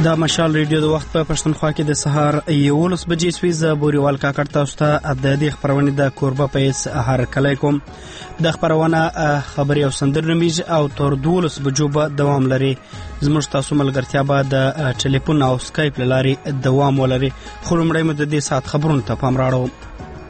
دا مشال ریډیو د وخت په پښتونخوا کې د سهار 11 بجې سوي ز بوريوال کاکړ تاسو ته د دې خبرونه د کوربه پیس هر کله کوم د خبرونه خبري او سندرنمیز او تر 12 بجو به دوام لري زموږ تاسو ملګرتیا به د ټلیفون او سکایپ لاري دوام ولري خو لمړی مو د دې سات خبرونه ته پام راړو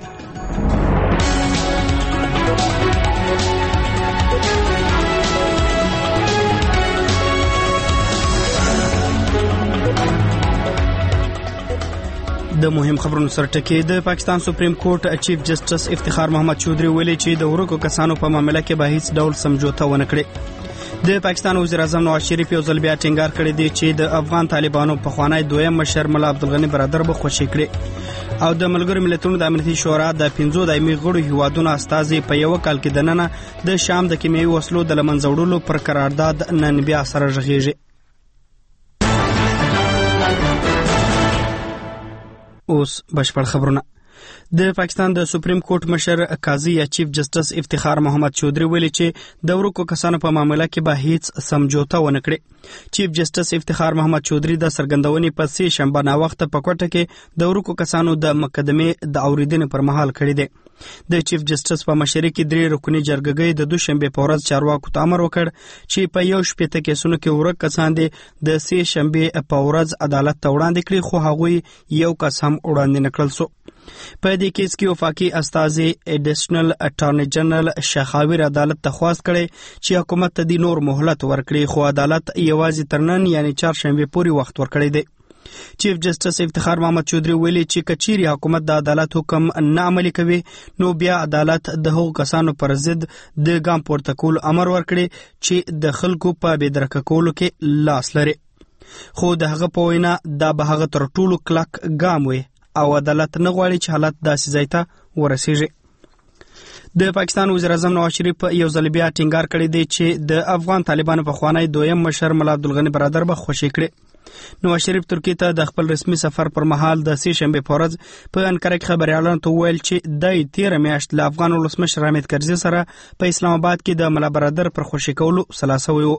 د مهم خبرونو سره ټکی د پاکستان سپریم کورټ چیف جسټس افتخار محمد چودھری ویلي چې د ورکو کسانو په معاملې کې به هیڅ ډول سمجوته ونه کړي د پاکستان وزیر اعظم نواز شریف یو ځل بیا ټینګار کړی دی چې د افغان طالبانو په خوانی دویم مشر ملا عبدالغنی برادر به خوشی کړي او د ملګرو ملتونو د امنیتي شورا د 15 دایمي غړو هیوادونو استازي په یو کال کې دننه د شام د کیمیاوي وسلو د لمنځه وړلو پر قرارداد نن بیا سره ژغېږي اوس بشپړ خبرونه د پاکستان د سپریم کورټ مشر قاضي یا چیف جسټس افتخار محمد چودھری ویلي چې د ورکو کسانو په معاملې کې به هیڅ سمجوته ونه کړي چیف جسټس افتخار محمد چودھری د سرګندونې په سې شنبه نا وخت په کوټه کې د ورکو کسانو د مقدمې د اوریدنې پر مهال کړی دی د چیف جسټس په مشرۍ کې 3 رکنی جرګې د دوشنبه په ورځ چارواکو ته امر وکړ چې په یو شپږ کیسونو کې ورک کسان دي د سې شنبه په ورځ عدالت ته وړاندې کړي خو هغوی یو کس هم وړاندې نکړل سو په دې کیس کې وفاقي استازي اډیشنل اټارنی جنرال شخاویر عدالت ته خواست کړي چې حکومت ته د نور مهلت ورکړي خو عدالت یوازې ترنن یعنی 4 شنبه پورې وخت ورکړی دی چیف جسټس افتخار محمد چودھری ویلي چې کچيري حکومت د عدالت حکم نه عملي کوي نو بیا عدالت د هغو کسانو پر ضد د ګام پورته کول امر ورکړي چې د خلکو په بېدرکه کولو کې لاس لري خو د هغه په وینا دا به هغه تر ټولو کلک ګام وي او عدالت نه غواړي چې حالت داسې ځای ته ورسیږي د پاکستان وزیر اعظم نواز شریف یو ځل بیا ټینګار کړی دی چې د افغان طالبانو په خوانی دویم مشر ملا عبدالغنی برادر به خوشی کړي نواز شریف ترکیه ته د خپل رسمي سفر پر مهال د سې شنبه په ورځ په انکره کې خبريالانو ته ویل چې د 13 میاشت له افغان ولسمشر حامد کرزي سره په اسلام آباد کې د ملا برادر پر خوشی کولو سلاسه ویو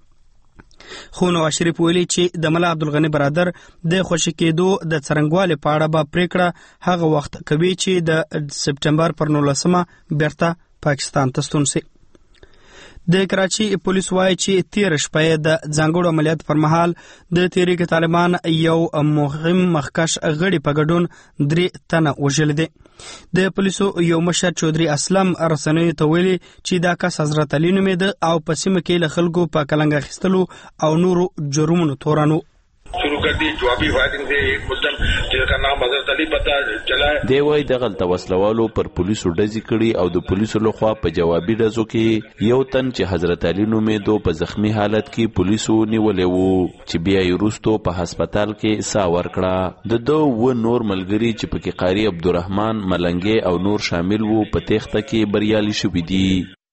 خو نواز شریف ویلي چې د ملا عبدالغنی برادر د خوشی کېدو د څرنګوالي په اړه به پریکړه هغه وخت کوي چې د سپټمبر پر 19 بیرته پاکستان ته ستون شي د کراچي پولیس وایي چې 13 شپې د ځانګړو عملیات پر مهال د تحریک طالبان یو مهم مخکش غړي په ګډون 3 تنه وژل دي د پولیسو یو مشر چودھری اسلم رسنیو ته ویلي چې دا کس حضرت علي نومېده او په سیمه کې له خلکو په کلنګ اخیستلو او نورو جرمونو تورانو شروع कर दी जवाबी फायरिंग से एक मुस्लिम जिसका नाम हजरत अली पता चला है دی وای دغه توسلوالو پر پولیسو ډزې کړي او د پولیسو لخوا په جوابي ډزو کې یو تن چې حضرت علي نومېدو په زخمی حالت کې پولیسو نیولې وو چې بیا یې وروستو په هسپتال کې ساه ورکړه د دوه نور ملګري چې پکې قاری عبدالرحمن ملنګي او نور شامل وو په تېښته کې بریالي شوي دي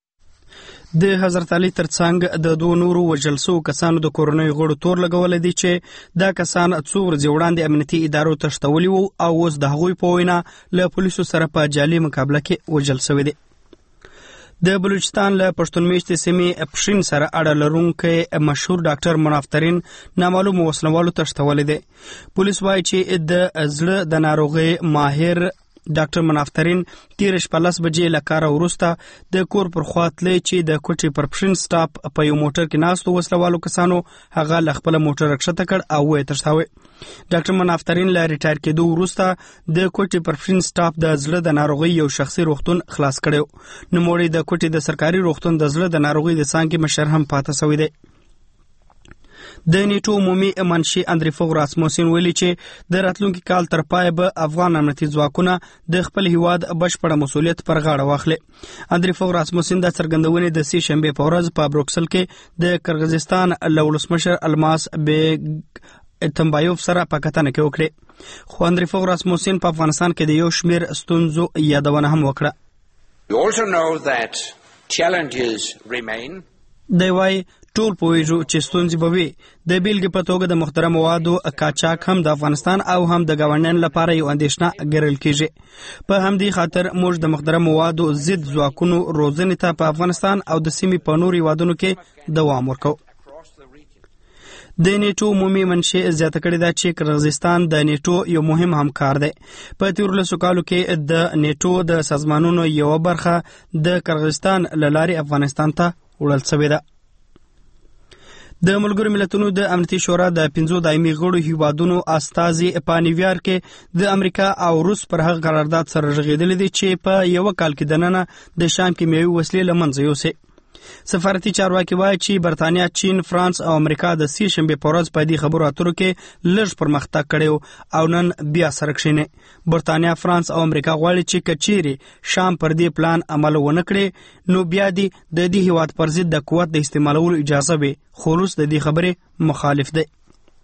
د حضرت علي ترڅنګ د دوه نورو وژل شوو کسانو د کورنۍ غړو تور لګولې دي چې دا کسان څو ورځې وړاندې امنیتي ادارو تښتولي وو او اوس د هغوی په وینا له پولیسو سره په جعلي مقابله کې وژل شوي دي د بلوچستان له پښتون میشتې سیمې پښین سره اړه لرونکی مشهور ډاکټر منافترین نامعلوم وسلوالو تښتولی دی پولیس وایي چې د زړه د ناروغۍ ماهر ډاکټر منافترین 13:15 بجې له کاره وروسته د کور پر خوا تللی چې د کوټې پر پښین سټاپ په یو موټر کې ناستو وسلوالو کسانو هغه له خپله موټر راکښته کړ او ویې تښتاوه ډاکټر منافترین له ریټایر کېدو وروسته د کوټې پر پښین سټاپ د زړه د ناروغۍ یو شخصي روغتون خلاص کړی نوموړی د کوټې د سرکاري روغتون د زړه د ناروغۍ د څانګې مشر هم پاته شوی دی د نیټو عمومي منشي اندریفو راسموسین ویلي چې د راتلونکي کال تر پای به افغان امنیتي ځواکونه د خپل هیواد بشپړ مسؤلیت پر غاړه واخلي اندریفو راسموسین د څرګندونې د سې شنبه په ورځ په بروکسل کې د قرغیزستان له ولسمشر الماس بیګ تمبایوف سره په کتنه کې وکړي خو اندریفو راسموسین په افغانستان کې د یو شمیر ستونزو یادونه هم وکړه You also know that challenges remain. دی وای ټول پوهیږو چې ستونزې به وي د بیلګې په توګه د مخدره موادو قاچاق هم د افغانستان او هم د ګاونډیانو لپاره یو اندېښنه ګڼل کېږي په همدې خاطر موږ د مخدره موادو ضد ځواکونو روزنې ته په افغانستان او د سیمې په نورو هیوادونو کې دوام ورکوو د نیټو عمومي منشي زیاته کړې ده چې قرغیزستان د نیټو یو مهم همکار دی. په تیرلسو کالو کې د نیټو د سازمانونو یو برخه د قرغیزستان له لارې افغانستان ته وړل شوې ده. د ملګرو ملتونو د امنیتي شورا د 5 دایمي غړو هیوادونو استازي په نیویارک کې د امریکا او روس پر هغه قرارداد سره رغېدلي دي چې په یو کال کې دننه د شام کیمیاوي وسلې له منځه یوسي. سفارتي چارواکي وایي چې برتانیا، چین، فرانس او امریکا د سې شنبې په ورځ په دې خبرو اترو کې لږ پرمختګ کړی او نن بیا سره کښیني. برتانیا، فرانس او امریکا غواړي چې کچيري شام پر دې پلان عمل ونه کړي نو بیا د دې هیواد پر ضد د قوت د استعمالولو اجازه وي، خو روس د دې خبرې مخالف دی.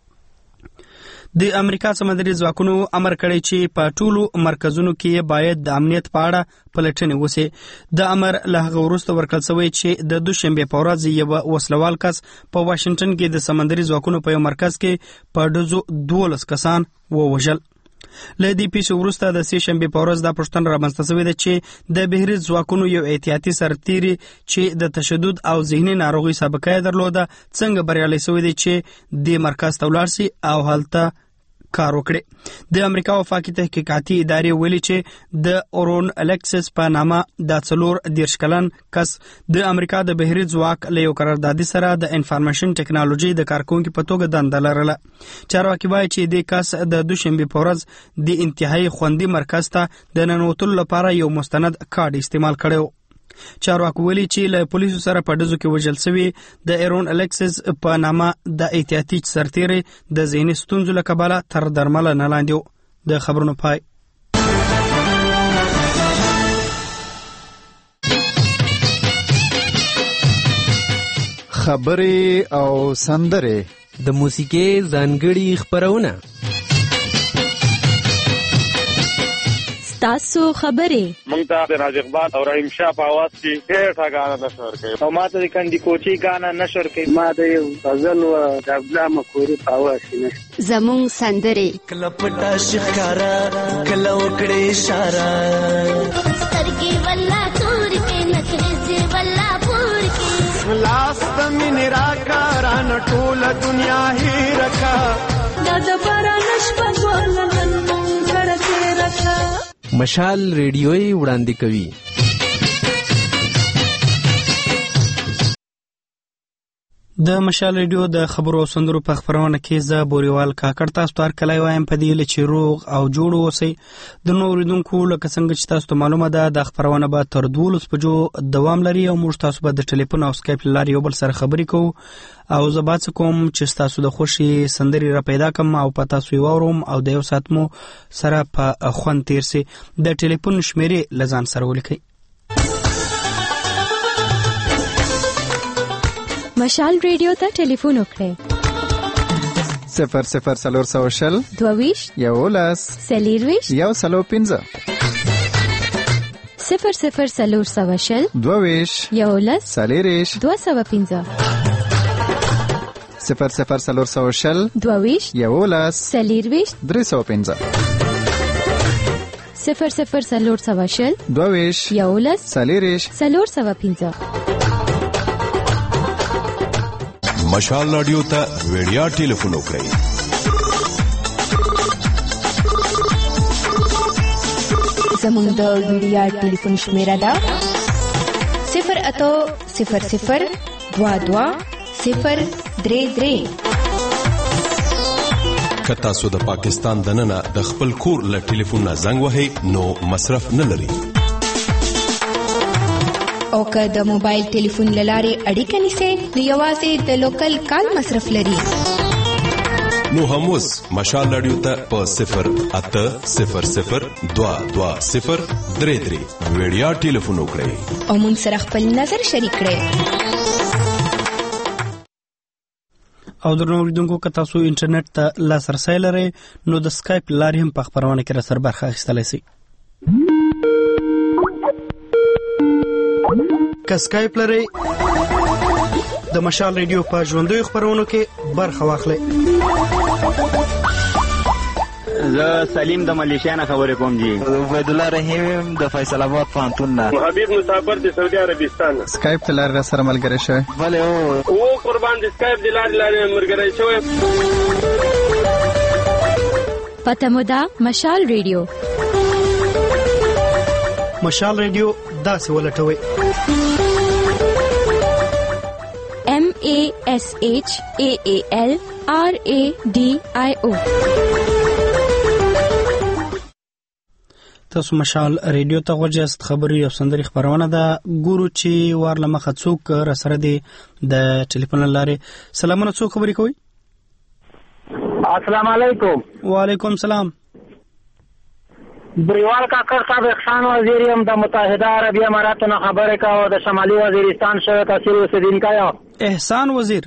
د امریکا سمندري ځواکونو امر کړی چې په ټولو مرکزونو کې باید د امنیت په اړه پلټنې وشي. د امر له هغه وروسته ورکړل شوی چې د دوشنبې په ورځ یو وسلوال کس په واشنگټن کې د سمندري ځواکونو په یو مرکز کې په ډزو 12 کسان ووژل. له دې پیښې وروسته د سې شنبې په ورځ دا پوښتنه رامنځته شوې ده چې د بهري ځواکونو یو احتیاطي سرتیري چې د تشدد او ذهني ناروغي سابقه درلوده څنګه بریالي شوی دی چې د مرکز ته ولاړ شي او هلته کار وکړي. د امریکا وفاقي تحقیقاتي ادارې ویلي چې د اورون الکسس په نامه د 40 کلن کس د امریکا د بهري ځواک له یو قراردادي سره د انفارمیشن ټیکنالوژي د کارکونکو په توګه دنده لرله. چارواکي وایي چې د کس د دوشنبې په ورځ د انتهایی خوندي مرکز ته د ننوتلو لپاره یو مستند کارت استعمال کړو. چارواکي ویلي چې له پولیسو سره په ډزو کې وژل شوی د ایرون الکسس په نامه د احتیاطي سرتیري د ذهني ستونزو له کبله تر درملنې لاندې و. د خبرونو پای. خبرې او سندرې د موسیقي ځانګړي خبرونه تاسو خبرې مونږ ته د راج اقبال او رحیم شاه په आवाज کې ډېر غانا نشور کوي او ماته د کندي کوچي غانا نشور کوي. ما د یو غزل او د عبدالله مکوري په आवाज کې زموږ سندرې کله پټا شکارا کله وکړې اشاره سترګې ولا تور کې نخرې ولا پور کې لاس من راکاران ټول دنیا هی رکھا د بارانش په ګولن کړه رکھا. مشال ریډیوي وړاندې کوي. د مشال ریډیو د خبرو او سندرو په خبرونه کې زه بوريوال کاکړ تاسو ته کلای وایم په دې لچې روغ او جوړ اوسئ. د نور ریدونکو لکه څنګه چې تاسو ته معلومه ده د خبرونه به تر 12 بجو دوام لري او موږ تاسو به د ټلیفون او سکایپ لارې یو بل سره خبرې کوو او زه به څه کوم چې تاسو د خوشي سندري را پیدا کوم او په تاسو یې واورم او د یو سات مو سره په خوند تیر سي. د ټلیفون شمیرې لزان سره ولیکئ. مشال ریډیو ته ټلیفون وکړئ 00 22 یولس سلیرویش یو سلو 15 00 22 یولس سلیریش 215 00 22 یولس سلیرویش 315 00 22 یولس سلیریش 315. مشال رادیو ته ویډیا ټلیفون وکړئ 0 زموږ د ویډیا ټلیفون شمیره ده 0800022 که تاسو د پاکستان دننه د خپل کور له ټلیفون نه زنګ وهئ نو مصرف نه لري او که د موبایل ټلیفون لارې اړیکه نیسئ نو یوازې د لوکل کال مصرف لري. نو هم اوس مشال رادیو ته په 08000220333 ویډیا ټلیفون وکړئ او موږ سره خپل نظر شریک کړئ. او درنو اوریدونکو که تاسو انټرنیټ ته لاسرسی لرئ نو د سکایپ لارې هم په خبرونه کې را سره برخه اخیستلی شئ. که سکایپ لرئ د مشال ریډیو په ژوندیو خبرونو کې برخه واخلئ. زه سلیم د ملیشیا نه خبرې کوم جی. عبید الله رحیم د فیصل آباد پوهنتون نه. حبیب مسافر د سعودي عربستان. سکایپ ته لاره سره ملګری شوی. بله او قربان د سکایپ د لارې ملګری شوی. پته مو ده مشال ریډیو. مشال ریډیو داسې ولټوي MASHAALRADIO. تاسو مشال ریډیو ته غوږیاست. خبري او سندري خبرونه ده. ګورو چې وارله مخه څوک را سره دی د ټلیفون لارې. سلامونه، څوک خبري کوي؟ السلام علیکم. وعلیکم سلام. بریوال کاکر صاحب احسان وزیر یم د متحده عربی اماراتو نه خبرې کوم. د شمالي وزیرستان شوی تحصیل اوسیدونکی یم. احسان وزیر.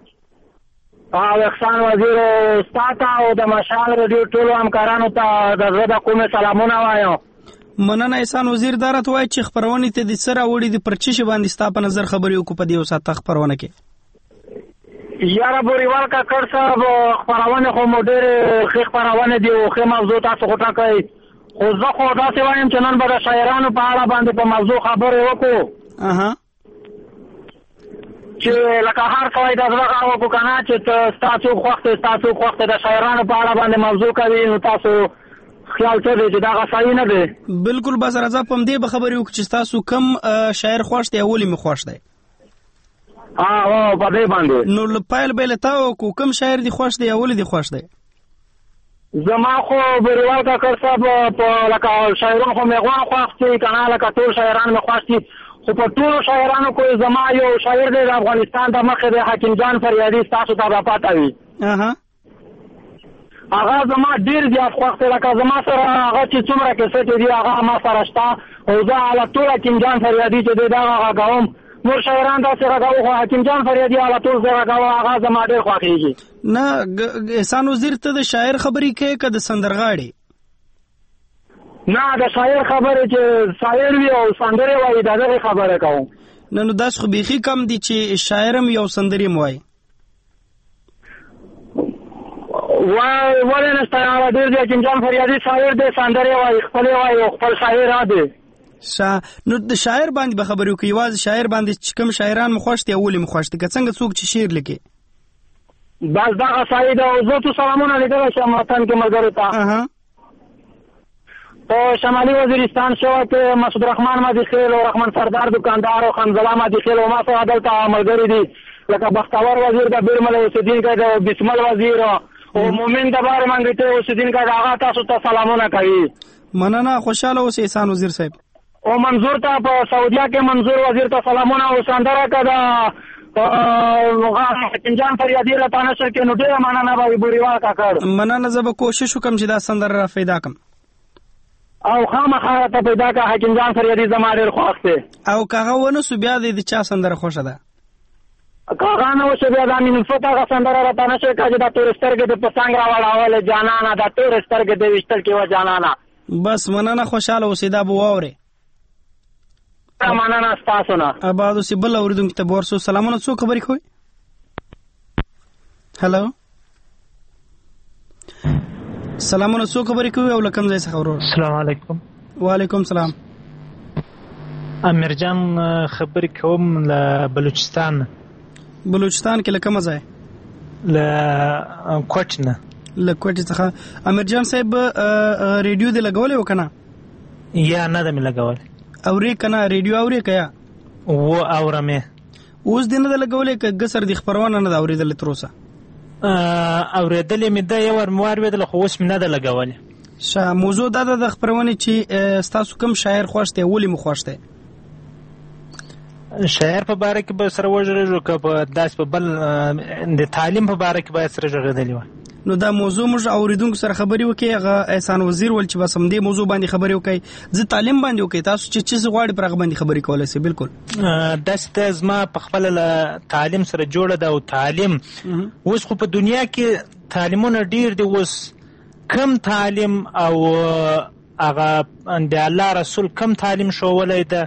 احسان وزیر استاد او د مشال ریډیو ټولو همکارانو ته د زړه د کومې سلامونه وایم. مننه احسان وزیر. دا راته وایي چې خپرونې ته د څه راوړي دي، پر څه شي باندې ستا په نظر خبرې وکړو په دې یو ساعته خپرونه کې؟ یاره بریوال کاکر صاحب خپرونې خو مو ډېرې ښې خپرونې دي او ښې موضوع تاسو خو ټاکئ، خو زه خو داسې وایم چې نن به د شاعرانو په اړه باندې په موضوع خبرې وکړو چې لکه هر سړی د زړه غږ وکړو که نه چې ستا څوک خوښ دی ستا څوک خوښ دی. د شاعرانو په اړه باندې موضوع کوي نو تاسو خیال څه دی چې دغه صحیح نه دی؟ بالکل. بس راځه په همدې به خبرې وکړو چې ستاسو کوم شاعر خوښ دی او ولې مې خوښ دی؟ په دې باندې نو پیل به له تا وکړو، کوم شاعر دی خوښ دی او ولې دی خوښ دی؟ زما خو بریوال کاکر صاحب په لکه شاعران خو مې غوښ خوښ دي که نه، لکه ټول شاعران مې خوښ دي، خو په ټولو شاعرانو کې زما یو شاعر دی د افغانستان د مخې دی حکیم جان فریادي، ستاسو ته به پته وي. هغه زما ډېر زیات خوښ دی. لکه زما سره هغه چې څومره کیسټې دي هغه ما سره شته او زه هله ټول حکیم جان فریادي چې دی دغه غږوم. نور شاعران داسې غږوو خو حکیم جان فریادي هله ټول زه غږوم، هغه زما ډېر خوښېږي. نه احسان وزیر ته د شاعر خبرې کوې که د سندرغاړې؟ نه د شاعر خبرې چې شاعر وي او سندرې وایي د دغې خبرې کوم. نه نو داسې خو بیخي کم دي چې شاعر هم یو سندرې هم وایي. ولې نشته؟ هغه ډېر دی حکیم جان فریادي شاعر دی، سندرې وایي، خپلې وایي او خپل شاعر دی. نو د شاعر باندې به خبرې وکړو، یوازې شاعر باندې چې کوم شاعران مو خوښ دي او ولې مو خوښ دي، که څنګه څوک چې شعر لیکي. بس دغه صحیح ده. او زه تو سلامونه لیدلی شم وطن کې ملګرو ته. په شمالي وزیرستان شوی کې مسعود رحمان مدیخیل او رحمان سردار دکاندار او خنزله مدیخیل او ما سره دلته ملګري دي لکه بختور وزیر د بیرمل اوسیدونکی دی او بسمل وزیر او مومن د بار منګټي اوسیدونکی دی، هغه تاسو ته سلامونه کوي. مننه، خوشاله اوسئ احسان وزیر صاحب. او منظور ته په سعودیا کې منظور وزیر ته سلامونه او سندره که د حکیم جان فریادي له تا نشر کې نو ډېره مننه به وي بوریوال کاکړ. مننه، زه به کوشش وکړم چې دا سندره را پیدا کړم او خامخا ته پیدا کړه. حکیم جان فریادي زما ډېر خوښ دی. او که هغه ونه سو بیا د چا سندره خوښه ده؟ که هغه نه وشو بیا د امینالفت هغه سندره راته نه شوې کړه چې دا تورې سترګې دې په څنګ راوړولې جانانه، دا تورې سترګې دې ویشتل کې وه جانانه. بس مننه، خوشحاله اوسئ، دا به واورئ. مننه ستاسو نه. آباد اوسئ. بل اورېدونکي ته به ورسو. سلامونه، څوک خبرې کوئ؟ هلو، سلامونه، څوک خبرې کوي او له کوم ځای څخه ورور؟ السلام علیکم. وعلیکم سلام. امیر جان خبرې کوم له بلوچستان. بلوچستان کې له کومه ځای؟ له کوټ نه. له کوټې څخه. امیر جان صاحب ریډیو دې لګولی و که نه؟ یا نه ده مې لګولی. اورې که نه؟ ریډیو اورې که یا؟ اورم یې. اوس دې نه ده لګولی که ګسر دې خپرونه نه ده اورېدلې تر اوسه؟ اورېدلې مې ده، یو ور مې واورېدله خو اوس مې نه ده لګولې. ښه، موضوع دا ده د خپرونې چې ستاسو کوم شاعر خوښ دی ولې مو خوښ دی؟ شاعر په باره کې به سره وژغېږو که په داسې په بل د تعلیم په باره کې باید سره ژغېدلې وه. نو دا موضوع موږ اورېدونکو سره خبرې وکړئ. هغه احسان وزیر ول چې بس همدې موضوع باندې خبرې وکړئ، زه تعلیم باندې وکړئ، تاسو چې څه غواړئ پر هغه باندې خبرې کولی شئ. بالکل داسې ته زما په خپله له تعلیم سره جوړه ده او تعلیم اوس خو په دنیا کې تعلیمونه ډېر دي. اوس کم تعلیم او هغه د الله رسول کم تعلیم ښوولی ده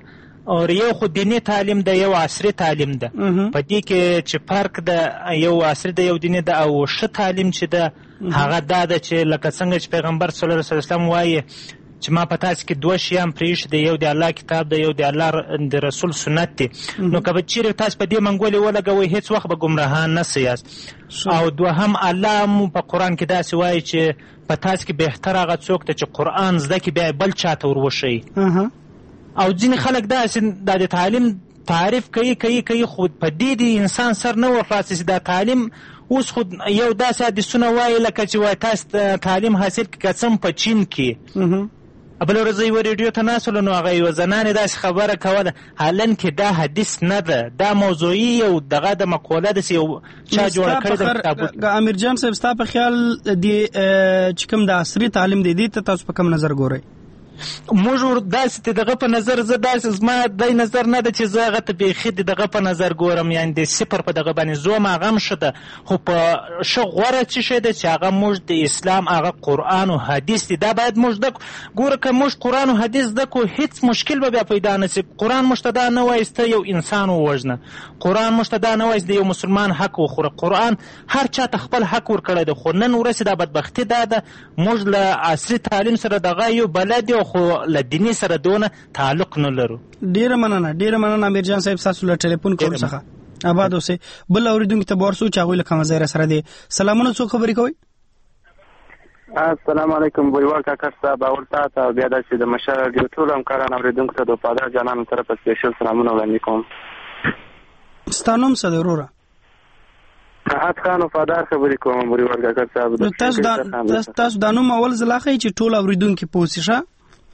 او یو خو دیني تعلیم ده، یو عصري تعلیم ده. په دې کې چې فرق ده، یو عصري ده یو دیني ده، او ښه تعلیم چې ده هغه دا ده چې لکه څنګه چې پیغمبر صلی الله علیه وسلم وایي چې ما په تاسو کې دوه شیان پرېښي دي، یو د الله کتاب ده، یو د الله د رسول سنت دی. نو که به چیرې تاسو په دې منګولې ولګوئ هېڅ وخت به ګمراهان نه سئ. او دوهم الله مو په قرآن کې داسې وایي چې په تاسو کې بهتر هغه څوک ده چې قرآن زده کړي بیا بل چا ته ور وښیي. او ځینې خلک داسې دا د تعلیم تعریف کوي خو په دې د انسان سر نه ورخلاصي چې دا تعلیم اوس خو یو داسې حدیثونه وایي لکه چې وایي تاسو تعلیم حاصل کړئ که څه په چین کې. بله ورځ یوه ریډیو ته ناستلو نو هغه یوه زنانې داسې خبره کوله، حالن کې دا حدیث نه ده، دا موضوعي یو دغه د مقوله داسې یو چا جوړه کړې ده کتابونه. امیر جان صاحب ستا په خیال د چې کوم د عصري تعلیم دی دې ته تاسو په کوم نظر ګورئ؟ موږ داسې دغه په نظر زه داسې زما دی نظر نه ده چې زه هغه ته بیخي دغه په نظر ګورم، یعنې د صفر په دغه باندې زوم هغه هم ښه ده، خو په ښه غوره څه شی ده چې هغه موږ د اسلام هغه قرآن و حدیث دی. دا باید موږ زده ګوره که موږ قرآن و حدیث زده کړو هېڅ مشکل به بیا پیدا نه شي. قرآن موږ ته دا نه وایي ته یو انسان ووژنه، قرآن موږ ته دا نه وایي د یو مسلمان حق وخوره. قرآن هر چا ته خپل حق ورکړی دی، خو نن ورځې دا بدبختي دا ده موږ له عصري تعلیم سره دغه یو بلد یو خو له دیني سره دونه تعلق نه لرو. ډیره مننه امیر جان صاحب تاسو له ټلیفون کول څخه آباد اوسئ. بل اوریدونکو ته ورسو چې هغوی له کومه ځای سره دي. سلامونه، څوک خبرې کوئ؟ السلام علیکم بویوال کاکړ صاحب، اول تاسو او بیا داسې د مشر رادیو ټول همکاران اوریدونکو ته د وفادار جانانو طرفه سپیشل سلامونه وړاندې کوم. ستا نوم څه دی وروره؟ احد خان وفادار خبرې کوم بویوال کاکړ صاحب. تاسو دا نوم اول ځل اخلئ چې ټول اوریدونکي پوه شي. ښه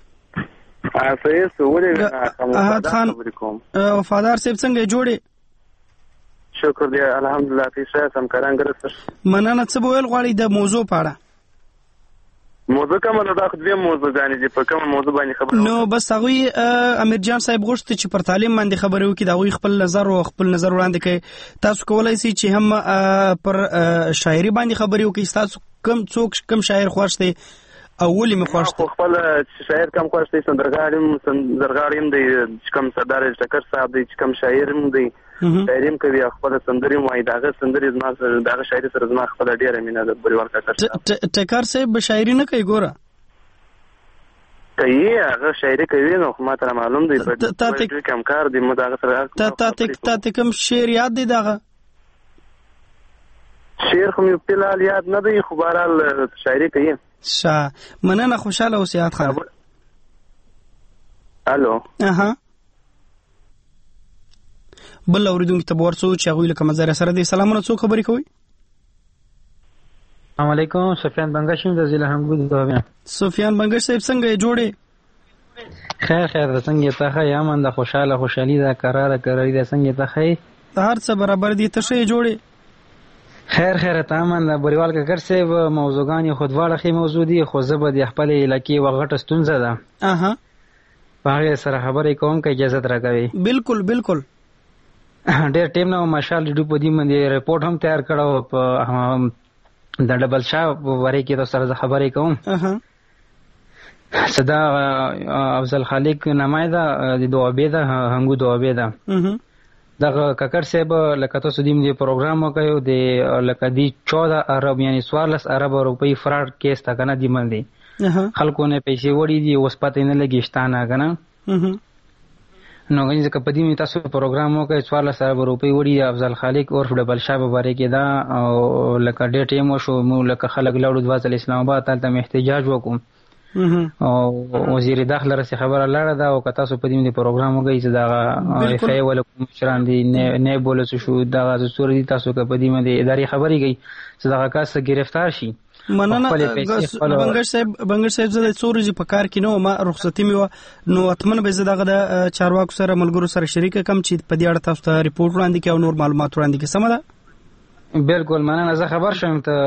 احد خان وفادار صاحب څنګه جوړې؟ شکر دی الحمدلله په ښه همکاران ګرځي. مننه. څه به ویل غواړئ د موضوع په اړه؟ موضوع کومه ده؟ دا خو دویم موضوع ګانې چې په کومه موضوع باندې خبرې نو بس هغوی امیر جان صاحب غوښتي چې پر تعلیم باندې خبرې وکړي، د هغوی خپل نظر وړاندې کوي. تاسو کولی شئ چې هم پر شاعري باندې خبرې وکړئ. تاسو کوم شاعر خوښ دی او ولې مې خوښ دی؟ خپل شاعر کم خوښ دی، سندرغاړی هم دی چې کوم سردار ټکر صاحب دی چې کوم شاعر هم دی، شاعري هم کوي، خپل سندرې هم وایي. دغه سندرې زما سره دغه شاعري سره زما خپله ډېره مینه ده. بریوال کاکړ صاحب ټکر صاحب شاعري نه کوي؟ ګوره کوي، هغه شاعري کوي نو خو ما ته معلوم دی په دې کې همکار دی. مو دغه سره تا کوم شعر یاد دی؟ دغه شعر خو مې فی الحال یاد نه دی، خو بهرحال شاعري کوي. مننه، خوشحاله اوسئ احد خان. الو بل اوریدونکو ته ورسو چې هغوی له کومه ځای سره دي. سلامونه، څوک خبرې کوئ؟ السلام علیکم، سفیان بنگش یم د ضلع همګو دوابیا. سفیان بنگش صاحب څنګه جوړې؟ خیر څنګه ته ښه یمن د خوشحالي ده قراره ده څنګه ته ښه هر څه برابر دي ته ښه جوړې؟ خیر تمام د بریوال کاکړ صاحب موضوعګانې خو دواړه ښې موضوع دي، خو زه به د خپلې علاقې یوه غټه ستونزه ده په هغې سره خبرې کوم که اجازت راکوي؟ بالکل ډېر ټیم نه ماشال ډیډو په دې باندې رپورټ هم تیار کړی په د ډبل شاه په باره کې تاسو سره زه خبرې کوم. صدا افضل خالق نامه ده د دوابې ده هنګو دوابې ده. دغه کاکړ صاحب لکه تاسو دیم دی پروګرام وکړو د لکه دی 14 ارب یعنی 14 ارب روپۍ فراډ کیس تا کنه دی باندې خلکو نه پیسې وړي دي اوس پاتې نه لګي شتانه کنه. نو غنځ ک په دې تاسو پروګرام وکړو 14 ارب روپۍ وړي افضل خالق اور ډبل شاه باره کې دا او لکه ډېر ټیم شو مو لکه خلک لاړو د اسلام آباد ته احتجاج وکوم او وزیر داخله رسې خبره لاړه ده او که تاسو په دې پروګرام وګورئ چې دا اف ای ولا کوم مشران دي نه بوله شو دا زور دي تاسو که په دې باندې اداري خبرې کوي چې دا کس گرفتار شي. مننه بنگش صاحب زه د څورجې په کار کې نو ما رخصتي مې نو اتمن به زه دغه د چارواکو سره ملګرو سره شریک کم چې په دې اړه تاسو ته ریپورت وړاندې کړي او نور معلومات وړاندې کړي. سمه ده؟ بالکل مننه، زه خبر شوم ته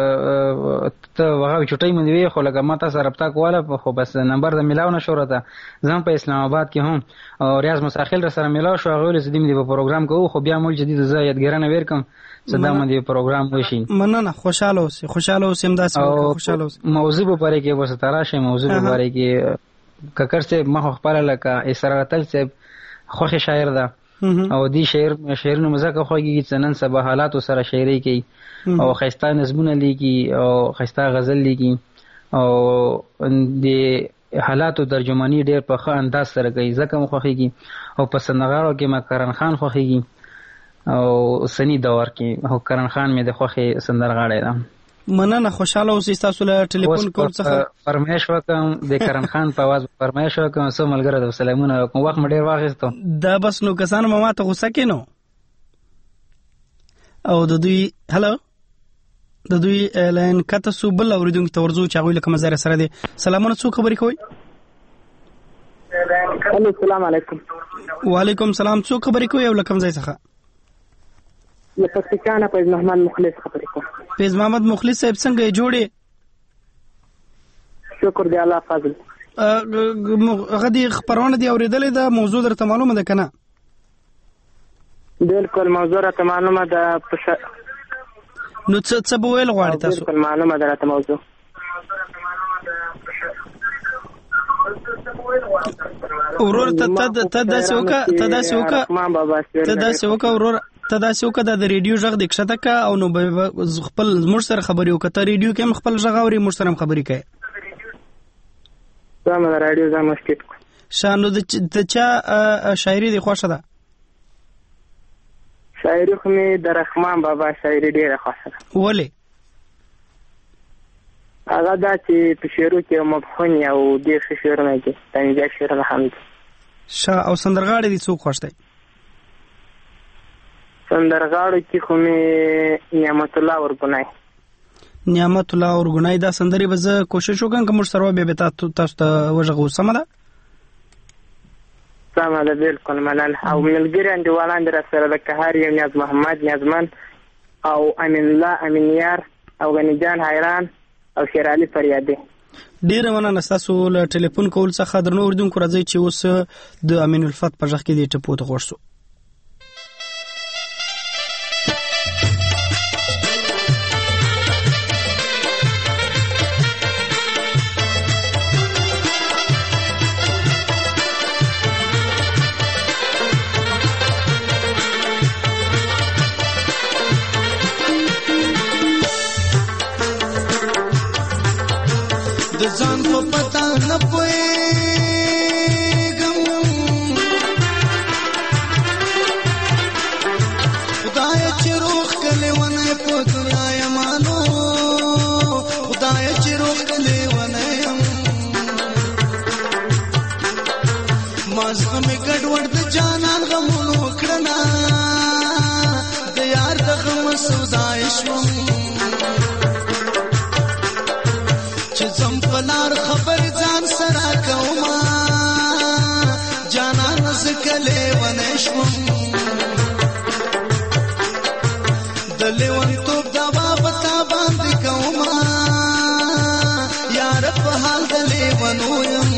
هغه چټۍ مې وی خو لکه ما تاسو رابطه کوله خو بس نمبر د ملاو نشو راته. زه په اسلام آباد کې هم او ریاض مساخل سره ملاو شو هغه ولې دې په پروګرام کوو خو بیا مول جدید زه یادګرانه ورکم صدا مې پروګرام وشي. مننه، خوشاله اوسئ امداس خوشاله اوسئ. موضوع په پاره کې وسه تراشه موضوع په پاره کې کاکړ صاحب ما خپل لکه اسرار تل صاحب خوښ شاعر ده او دی شعرونه مزه خوږي چې نن سبا حالات سره شاعري کوي او خسته نظمونه لیکي او خسته غزل لیکي او د حالاتو ترجمانی ډېر په ښه انداز سره کوي ځکه مو خوښیږي او په سندرغاړو کې ما کرن خان خوښیږي او سنی دور کې او کرن خان مې د خوښي سندرغاړی ده. مننه، خوشاله اوسئ. تاسو له ټلیفون کول څخه فرمایش وکم د کرن خان په आवाज فرمایش وکم. سو ملګری د سلامونه کوم وخت مې ډېر واخیستو دا بس نو کسان ما ته غوسه کینو او د دوی هلو د دوی لاین کته سو بل اوریدونکو ته ورزو چې هغه لکه مزار سره دي. سلامونه، څو خبرې کوي؟ السلام علیکم. وعلیکم السلام. څو خبرې کوي او لکه ځای څخه؟ له پکتیکا فیض محمد مخلص خبرې کوم. فیض محمد مخلص صاحب څنګه جوړې؟ شکر دی الله فضل. هغه دی خبرونه دی اوریدلې ده، موضوع درته معلومه ده کنه؟ بالکل موضوع راته معلومه ده. نو څه به ویل غواړې تاسو؟ بالکل معلومه ده راته موضوع. ورور ته داسې وکړه ورور ته داسې وکړه د ریډیو غږ د کښته کا او نو خپل موږ سره خبرې وکړه. ته ریډیو کې هم خپل غږ اوري، موږ سره هم خبرې کوي. سمه ده، راډیو ځان مشکل شانو د چا شاعري دی خوښه ده؟ شاعري خو مې د رحمان بابا شاعري ډېره خوښه ده. ولې؟ هغه دا چې په شعرو کې مبخون او ډېر ښه شعرونه دي، طنزیه شعرونه هم دي. او سندرغاړي دي څوک خوښ دی؟ سندرغاړو کې خو مې نعمت الله ورګنای. نعمت الله ورګنای دا سندرې به زه کوشش وکړم که موږ سره به تاسو ته وژغو. سمه ده؟ سمه ده، بالکل مننه. او ملګري انډیوالان دې راسره لکه هر یو نیاز محمد نیازمن او امین الله امینیار او غني جان حیران او شیر علي فریادي. ډیره مننه ستاسو له ټلیفون کول څخه. درنو اوریدونکو راځئ چې اوس د امین الفت په غږ کې دې ټپو ته غوږ شو. ځان په پتا نه پوهېږم خدای چې روح کلی ونی په دنیا یمانو خدای چې روح کلی ونی یم ما زغمې ګډوډ د جانان غمونو کړنه د یار د غم سودای شوم لار خبر ځان سره کوما جانان زکلې ونه شوم د لیوان توپ دوا پتا باندې کوما یار په حال د لیوانو یم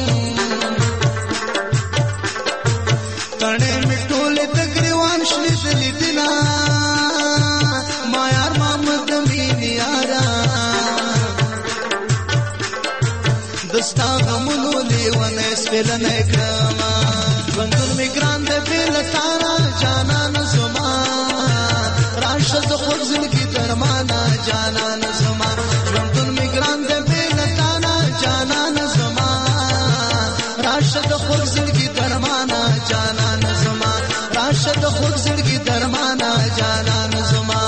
تڼې میټولې د ګریوان شلې دلې دینا ما یار محمد مين یارا دستا غمونو لیوانه سپیلنه کرما ژوندون می ګران ده بیل تارا جانان زما راشه د خوږ زندګي درمانا جانان زما ژوندون می ګران ده بیل تارا جانان زما راشه د خوږ زندګي درمانا جانان زما راشه د خوږ زندګي درمانا جانان زما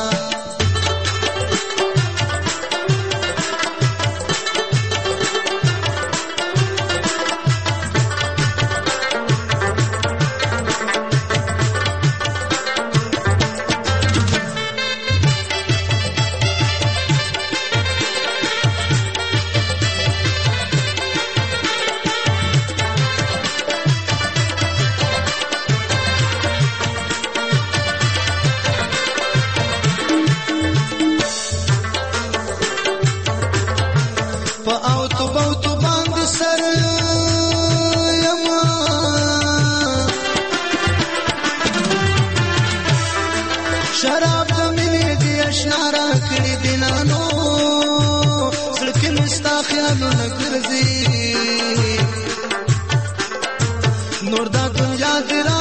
شراب د مینې دی اشنا را کړی دینانو سړکې مستا خیالونه ګرځي نور دا دنیا دی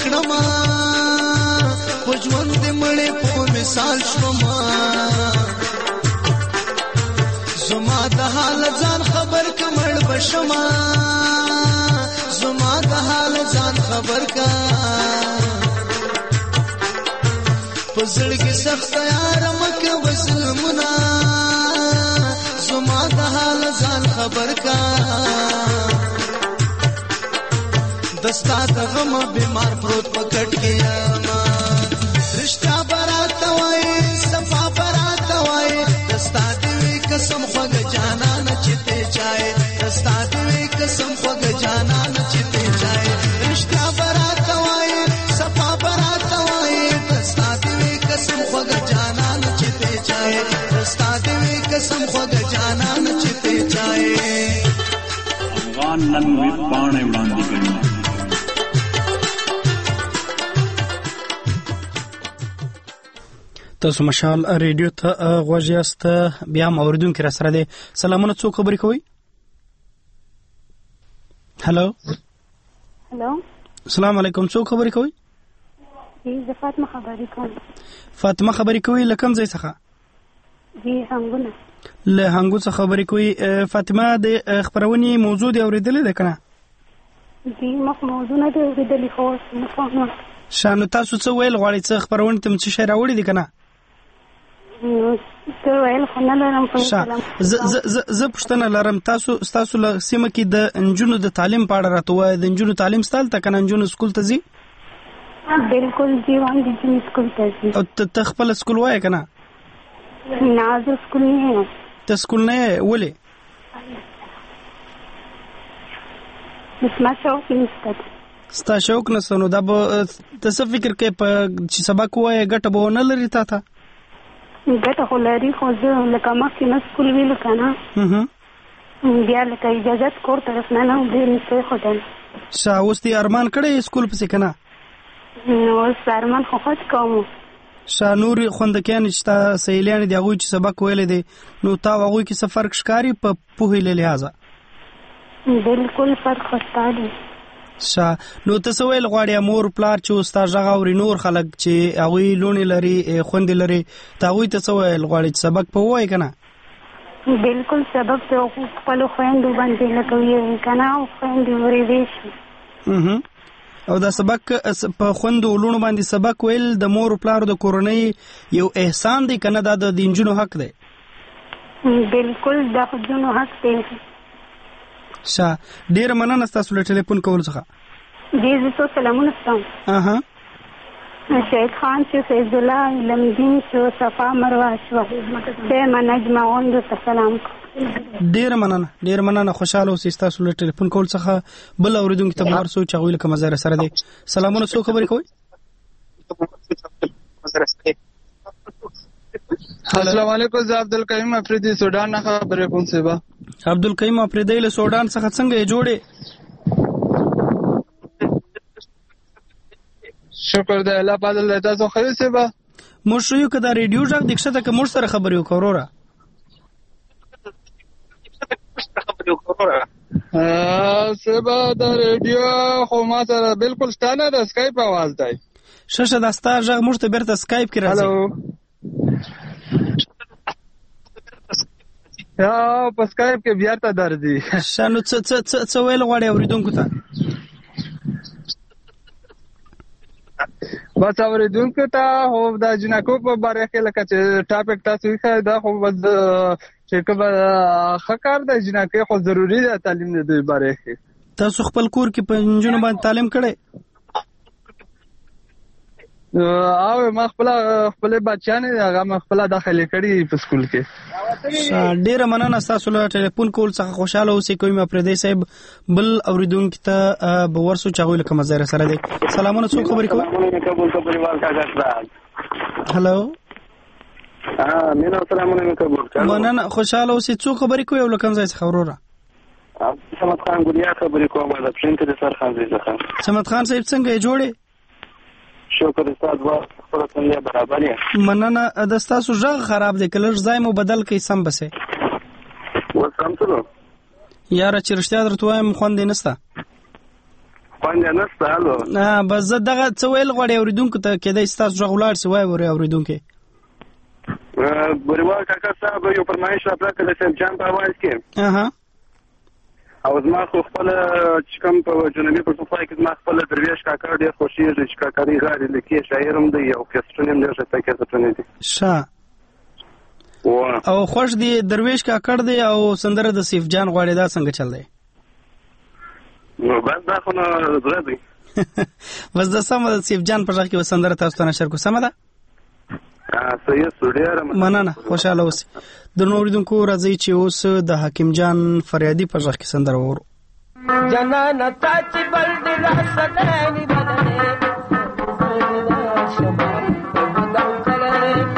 وکړما په ژوند دې مړې په مثال شوما زما د حال ځان خبر کمړ بشما زما د حال ځان خبر کا پزړګي سخت یار مکه وسلمنا زما د حال ځان خبر کا دستا د غم بیمار پروت پکټ کې ما رشتہ برات وای صفا برات وای دستا دې قسم خوګ جانا نچته چای دستا دې قسم خوګ جانا نچته چای رشتہ برات وای صفا برات وای دستا دې قسم خوګ جانا نچته چای دستا دې قسم خوګ جانا نچته چای افغان نن وی پانه وړاندې کوي تاسو مشال ریډیو ته غوږ یاست. بیا هم اوریدونکي را سره دي. سلامونه، څوک خبرې کوي؟ هلو السلام علیکم، څوک خبرې کوي؟ زه فاطمه خبرې کوم. فاطمه خبرې کوي له کوم ځای څخه؟ هنګونه. له هنګو څخه خبرې کوي. فاطمه د خبرونې موضوع دی اورېدلې ده کنه؟ مخ موضوع نه دی اورېدلې، خو نه فهمم. شانو تاسو څه ویل غواړئ؟ څه خبرونه تم څه شی راوړي دي کنه؟ زه پوښتنه لرم، تاسو له سیمه کې د انجونو د تعلیم په اړه راته وایي. د انجونو تعلیم ستاسو ته کنه انجونو سکول ته ځي؟ بالکل ځي، وان دي چې سکول ته ځي. او ته خپل سکول وایې کنه؟ نه، زه سکول نه یم. ته سکول نه یې؟ ولې؟ زما شوق نشته. ستا شوق نشته؟ نو دا به ته څه فکر کوې چې سبق ووایې ګټه به ونه لري تا ته؟ ګټه خو لري، خو زه لکه مخکې نه سکول ویلو که نه، بیا لکه اجازت کور طرف نه ډېر مې پرېښودل. ښه، اوس دې ارمان کړی سکول پسې که نه؟ اوس ارمان خو خوښ کوم. ښه، نور خوندکیانې چې ستا سهیلیانې دي هغوی چې سبق ویلی دی، نو تا هغوی کې څه فرق ښکاري په پوهې له لحاظه؟ بالکل فرق خو شته دی. ښه، نو ته څه ویل غواړې مور پلار چې ستا غږ اوري، نور خلک چې هغوی لوڼې لري خویندې لري، ته هغوی ته څه ویل غواړې چې سبق په ووایې که نه؟ بالکل سبق په خپلو خویندو باندې لکه ویوي که نه، او خویندې ورېدې شي. او دا سبق په خویندو لوڼو باندې سبق ویل د مور پلار د کورنۍ یو احسان دی که نه؟ دا د نجونو حق دی؟ بالکل دا خو نجونو حق دی. ښه، ډېره مننه ستاسو له ټلیفون کولو څخه. زه څو سلامونه ستم. شهید خان شو، فیض الله لمدین شو، صفا مروه شو، سیمه نجمه غوندو ته سلام کو. ډېره مننه، خوشحاله اوسئ ستاسو له ټلیفون کول څخه. بل اورېدونکي ته به ورسو چې هغوی له کومه ځای سره دی. سلامونه، څوک خبرې کوئ؟ السلام علیکم، زه عبدالقیم افریدی سودان نه خبرې کوم. صاحب عبدالقیم افریدی له سودان څخه څنګه یې جوړې؟ شکر دی الله فضل دی. تاسو ښه یې صاحب؟ موږ ښه یو. که دا ریډیو غږ دې کښته که موږ سره خبرې وکړو وروره. صاحب دا ریډیو خو ما سره بالکل شته نه، د سکایپ اواز دی. ښه، دا ستا غږ موږ ته بیرته سکایپ کې راځي. یا په سکایپ کې بیا ته درځي. ښه، نو څه ویل غواړې اورېدونکو ته؟ بس اورېدونکو ته خو د جنکو په باره کې لکه چې ټاپک تاسو ایښی دا خو بس چې کومه ښه کار دی، جنکۍ خو ضروري ده تعلیم د دوی باره کې. تاسو خپل کور کې په نجونو باندې تعلیم کړی؟ او ما خپلې بچیانې هغه ما خپله داخلې کړي په سکول کې. ډېره مننه ستاسو له ټلیفون کول څخه. خوشحاله اوسئ. کوم افریدی صاحب بل اورېدونکي ته به ورسو چې هغوی له کومه ځای سره دی. سلامونه، څوک خبرې کوي؟ هلو مننه، خوشحاله اوسئ. څوک خبرې کوي او له کوم ځای څخه وروره؟ صمد خان ګلیا خبرې کوم د پرنټ د سرخان ځای څخه. صمد خان صاحب څنګه یې جوړې؟ شکر استاد، خپل څنګه برابر یې؟ مننه. د ستاسو غږ خراب دی، که لږ ځای مو بدل کړئ سم بسې. اوس سم شو؟ یاره چې رښتیا درته وایم خوند یې نشته. خوند نشته الو بس زه دغه څه ویل غواړي اوریدونکو ته کېدای ستاسو غږ ولاړ سي وای ورې اوریدونکو بریوال کاکا صاحب یو فرمایش راپلا کړل چې جام په आवाज کې او زما خو خپل چې کوم په جنوبي پښتونخوا کې زما خپل درویش کاکا ډېر خوښیږي چې کاکا دی غاړي لیکي شاعر هم دی او کیسټون هم ډېر ښه کیسټون دی او خوش دی درویش کاکړ دی او سندره د سیف جان غواړي دا څنګه چل دی نو بس دا خو نه زړه دی بس د سم د سیف جان په ځای کې سندره تاسو ته نشر کو سم ده صحیح سړی مننه خوشاله اوسئ د نوریدونکو راځي چې اوس د حکیم جان فریادي په ځای کې سندره وورو جنان تا چې بل دی لا سدانی بدنه شما بدن کله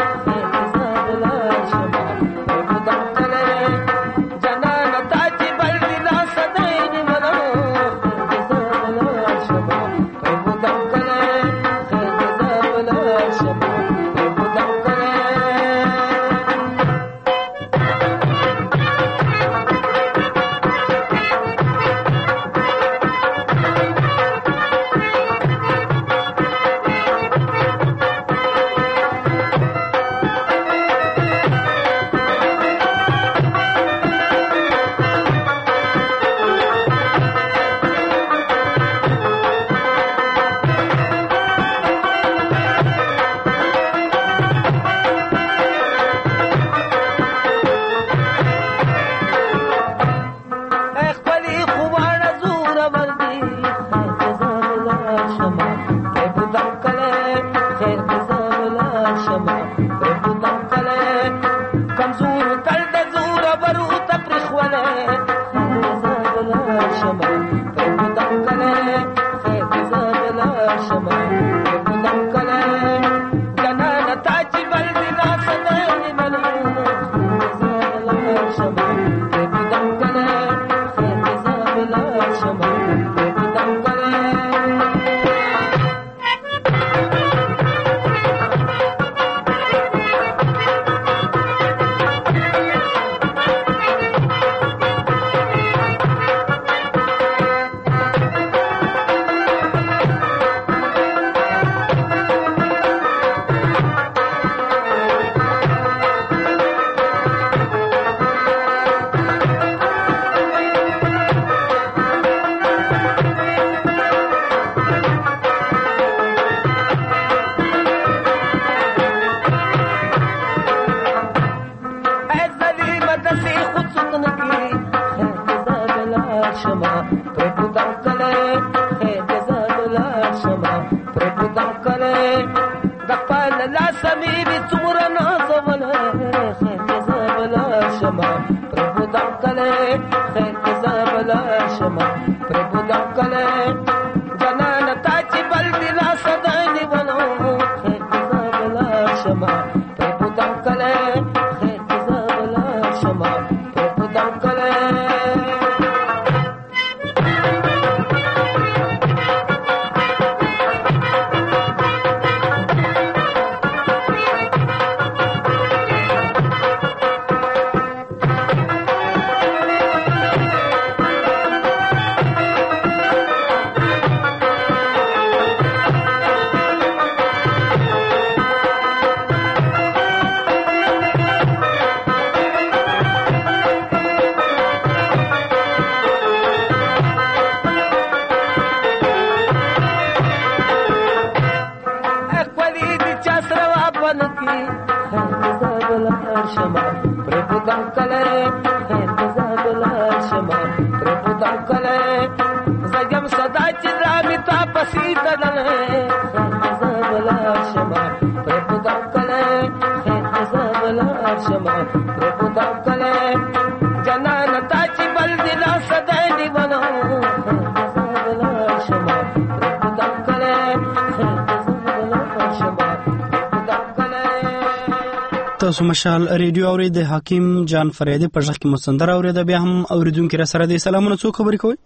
تاسو مشال ریډیو اورید د حکیم جان فریادي په ځخ کې مستندر اورید بیا هم اوریدونکو را سره د سلامونه څو خبرې کوي.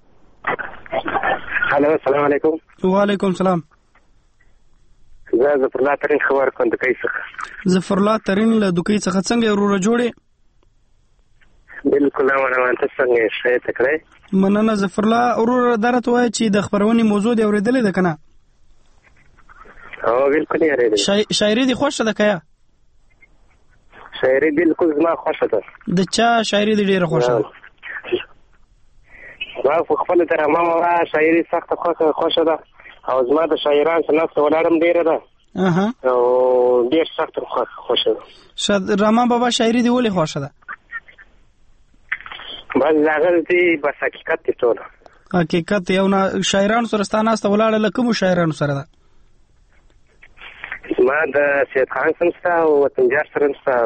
هلو السلام علیکم. وعلیکم السلام. زه ظفر الله ترین خبر کوم د کیسه. ظفر الله ترین له دوکې څخه څنګه وروره جوړې؟ بالکل مننه. ته څنګه شې تکړه؟ مننه ظفر الله. ورور درته وای چې د خبرونې موضوع دی اورېدلې ده کنه؟ او بالکل یې اورېدلې. شاعري دی خوښه ده کیا؟ شاعري بالکل زما خوښه ده. د چا شاعري دی ډیره خوښه ده؟ ما خپل تر ما شاعري سخت خوښه ده او زما د شاعرانو څخه نفس ولاړم ډیره ده. او ډیر سخت خوښه ده. رحمان بابا شاعري دی ولې خوښه ده؟ بس هغه دی بس حقیقت دی ټول. حقیقت یو نه شاعرانو سره ستانه است ولاړه لکه مو شاعرانو سره ده. ما د سید خان سره او وطنجار سره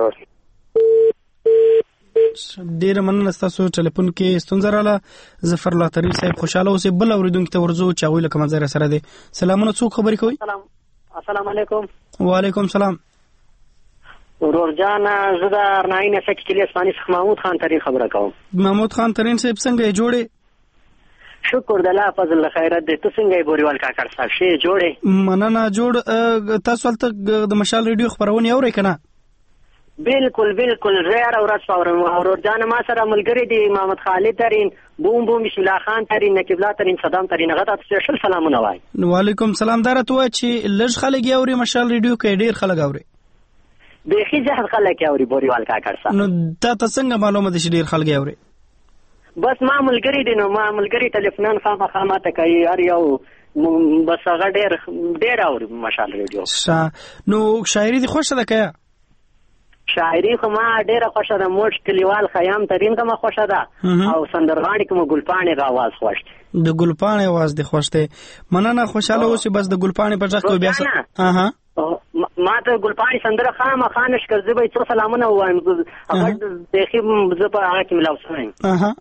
ډیر مننه تاسو ټلیفون کې ستونزه رااله. ظفر الله ترین صاحب خوشاله اوسې. بل اوریدونکو ته ورځو چې هغوی لکه منظر سره دی. سلامونه. څوک خبرې کوي؟ السلام علیکم. وعلیکم سلام. ورور جان زه د ارناین افک کلی اسماني څخه محمود خان ترین خبره کوم. محمود خان ترین صاحب څنګه یې جوړې؟ شکر د الله فضل خیرت دې. ته څنګه یې بوریوال کاکړ صاحب شې جوړې؟ مننه جوړ. تاسو هلته د مشال ریډیو خبرونه اورئ که نه؟ بالکل زه هره ورځ اورم. ورور جان ما سره ملګري دي محمد خالد ترین، بوم بسم الله خان ترین، نقیب الله ترین، صدام ترین. هغه تاسو ته سلامونه وایي. وعلیکم سلام. دا راته وایي چې لږ خلک یې اوري مشال ریډیو کې ډېر خلک اوري؟ بیخي زیات خلک یې اوري بوریوال کاکړ صاحب. نو تا ته څنګه معلومه ده چې ډېر خلک یې اوري؟ بس ما ملګري دي نو ما ملګري ټلیفونان خامخا ماته کوي هر یو. بس هغه ډېر اوري مشال ریډیو. نو شاعري دې خوښه ده که یا؟ شاعري خو ما ډېره خوښه ده. موږ کلیوال خیام ترین کومه خوښه ده او سندرغاړي کومه ګلپاڼې غواز خوښ دی. د ګلپاڼې اواز دې خوښ دی. مننه خوشحاله اوسې. بس د ګلپاڼې په غږ کې بیا ما ته ګلپاڼې سندره خامخا نشکر زه به یې څو سلامونه ووایم. هغه بیخي زه په هغه کې ملاو شوی یم.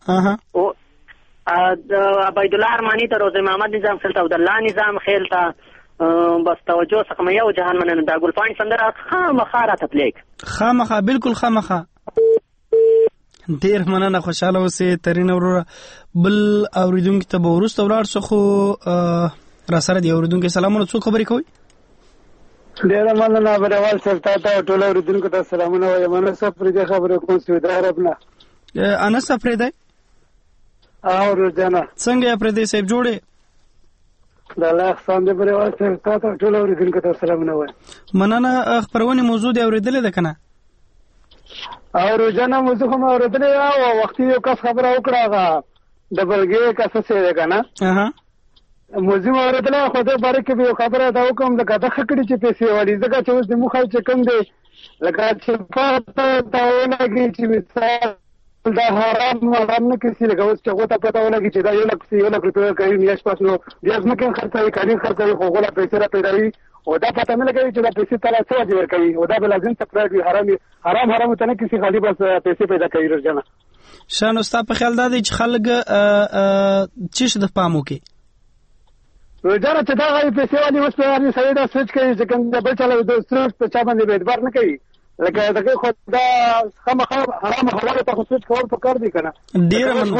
عبیدالله ارماني ته، روزي محمد نظام خیل ته، عبدالله نظام خیل ته بس توجه څخه مې یو جهان مننه. دا ګلپاڼې سندره خامخا راته پلیک خامخا بالکل خامخا. ډېر مننه خوشحاله اوسې ترین وروره. بل اورېدونکي ته به وروسته ولاړ شو خو را سره دي اورېدونکي. سلامونه. څوک خبرې کوي؟ ډېره مننه بریوال صاحب. تا ته ټول اورېدونکو ته سلامونه وایم. انس افریدی خبرې کوم سعودي عرب نه. انس افریدی؟ ورور جانه څنګه یې افریدی صاحب جوړې؟ د الله احسان دې بریوال صاحب. تا ته ټول اورېدونکو ته سلامونه وایم. مننه. خبرونې موضوع دې اورېدلې ده که نه؟ ورور جانه موضوع خو مې اورېدلې ده. وختي یو کس خبره وکړه هغه د بلګې کس څه دی که نه؟ موضوع مې اورېدله خو دې باره کې به یو خبره دا وکړم لکه ده ښه کړي چې پیسې والي ځکه چې اوس زموږ خلک چې کوم دی لکه چې پته ته ولګي چې مثال دا حرام نه کړي لکه اوس چې هغو ته پته ولګي چې دا 1 لک روپۍ کوي میاشت پس نو بیا ځمکې خرڅوي قانون خرڅوي خو هغو له پیسې را پیدوي او دا پته نه لګوي چې دا پیسې تاله څه وجې ورکوي او دا به لازم سپلاید وي. حرام ته نه کسي خالي بس پیسې پیدا کوي. روزانه ښه. نو ستا په خیال دا دی چې خلک څه شي د پام وکړي؟ روزانه چې دا غواړي پیسې والي اوس په هر سړی دا سوچ کوي چې کوم بل چا له سوچ په چا باندې اعتبار نه کوي. لکه دغه خو دا خامخا حرام حلال ته خو سوچ کول پکار دي که نه؟ ډېره مننه.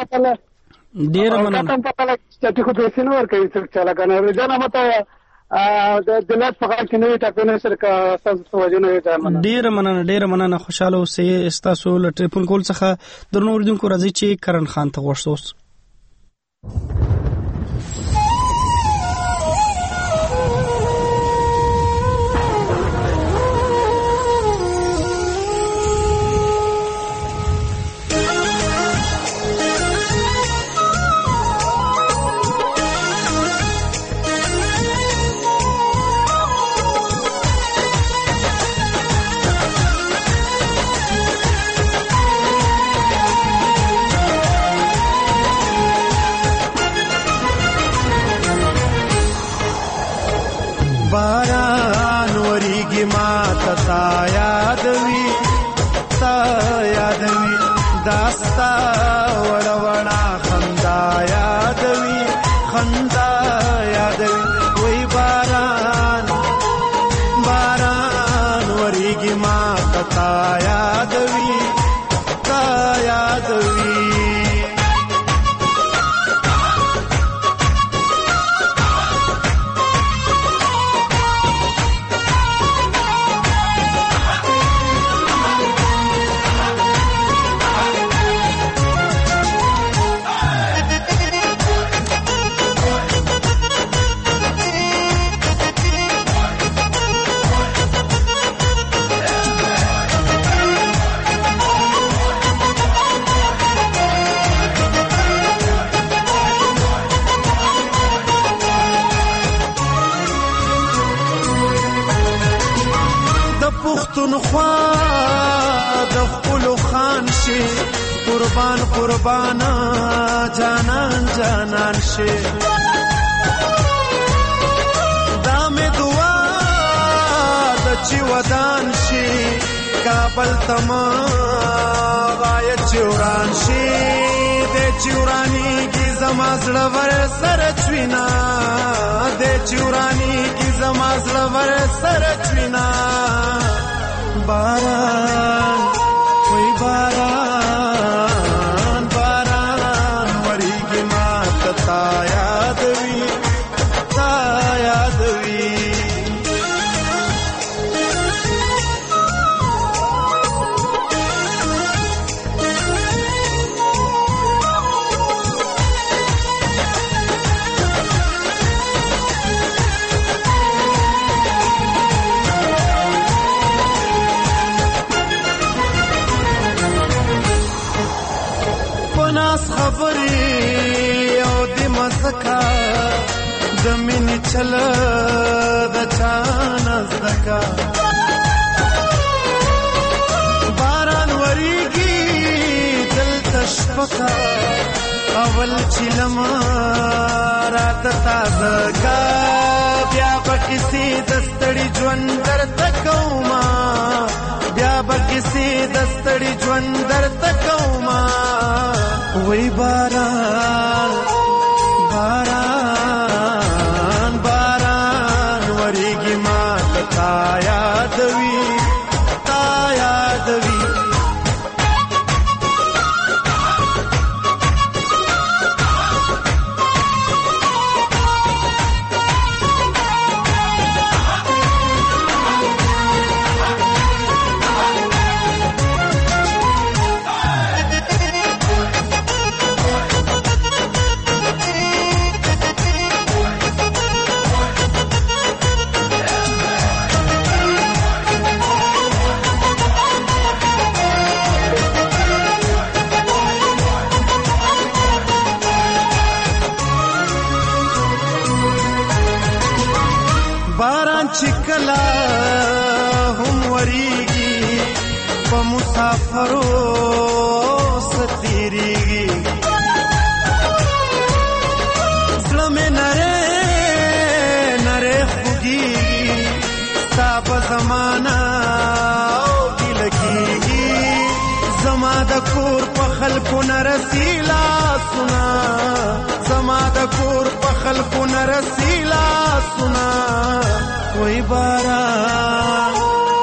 چې خو پیسې نه ورکوي څوک چاله که نه. روزانه ماته د دولت په غاړه کې نوي ټاکنې سره که ستاسو توجه نه وي. ډېره مننه. خوشحاله اوسئ. ستاسو له ټلیفون کول څخه درنو اورېدونکو راځئ چې کرن خان ته غوښتو اوس. باران وریږي ماته تا یادوي داستا وړه وړه خندا یادوي وای باران وریږي ماته تا یادوي پښتونخوا د خپل خان شي قربان قربان جانان جانان شي دا مې دعا د چې ودان شي کابل تما غایت چوران شي د چورانی کی زما زړه ور سره چوینا د چورانی کی زما زړه ور سره چوینا باران وای باران باران وریږي ما تا یاد وی تا یاد وی خبرې او د مزکا د مینې چل د چانه زکا باران وریږي دلته شپکا اول چې لمه راته تازه کا بیا به کسې د ستړي ژوند درته کومه بیا به کسې د ستړي ژوند درته کومه وای باران باران باران وریږي ما تا یاد وی تا یاد وی چکلا هم وریږي په مسافرو ستیریږي زړه مې نره نره خوږیږي ستا په زمانه او ګیله کېږي زما د کور په خلکو نه رسي لاسونه زما د کور په خلکو نه رسي لاسونه وای باران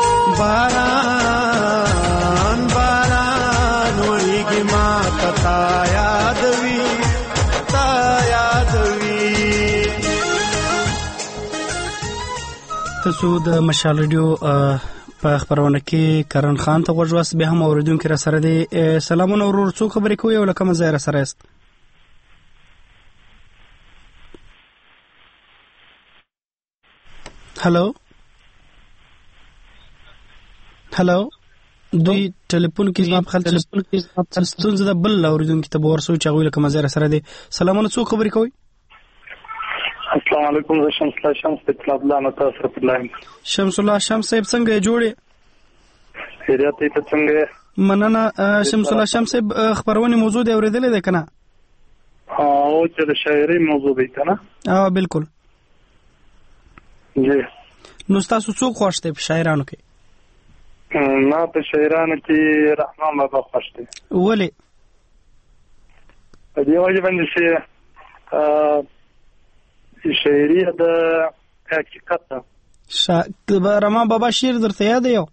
باران باران وریږي ما تا یاد وی تا یاد وی تاسو د مشال رادیو په خبرونه کې کرن خان ته غوښواس به هم اوریدونکو را سره دي سلامونه ورور څو خبرې کوي او لکه مزه را سره است هلو هلو دوی ټلیفون کې زما په خپل ستونزه د بل اوریدونکو ته ورسو چې غوښله کوم ځای سره دي سلامونه څو خبرې کوي السلام علیکم شمس الله شمس الله متاسف الله شمس الله شمس صاحب څنګه جوړې خیریت ته څنګه مننه شمس الله شمس صاحب خبرونه موضوع دی اوریدلې ده کنه او چې د شاعري موضوع دی کنه بالکل جی نو تاسو څوک خوښ دي په شاعرانو کې ما په شاعرانو کې رحمان بابا خوښ دي ولې په دې وجه باندې چې شاعري د حقیقت رحمان بابا شعر درته یاد یو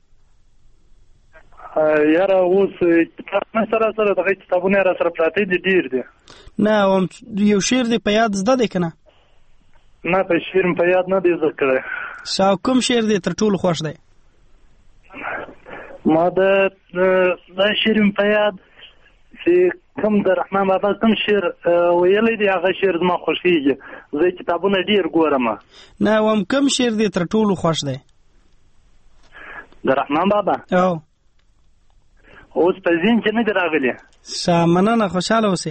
یاره اوس کتاب سره دغه کتابونه را سره پراته دي ډیر دي نه یو شعر دی په یاد زده دی کنه نه په شعر په یاد نه دی زده کړی کوم شعر دی تر ټولو خوښ دی ما د شعر په یاد چې کوم د رحمان بابا کوم شعر ویلی دی هغه شعر زما خوښیږي زه کتابونه ډیر ګورم نه کوم شعر دی تر ټولو خوښ دی د رحمان بابا اوس په ذهن کې نه دی راغلی مننه خوشاله اوسئ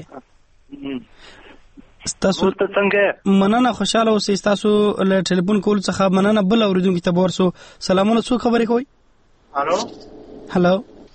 تاسو څنګه مننه خوشاله اوسئ تاسو له ټلیفون کول څخه مننه بل اوریدونکو ته ورسو سلامونه څو خبرې کوي هلو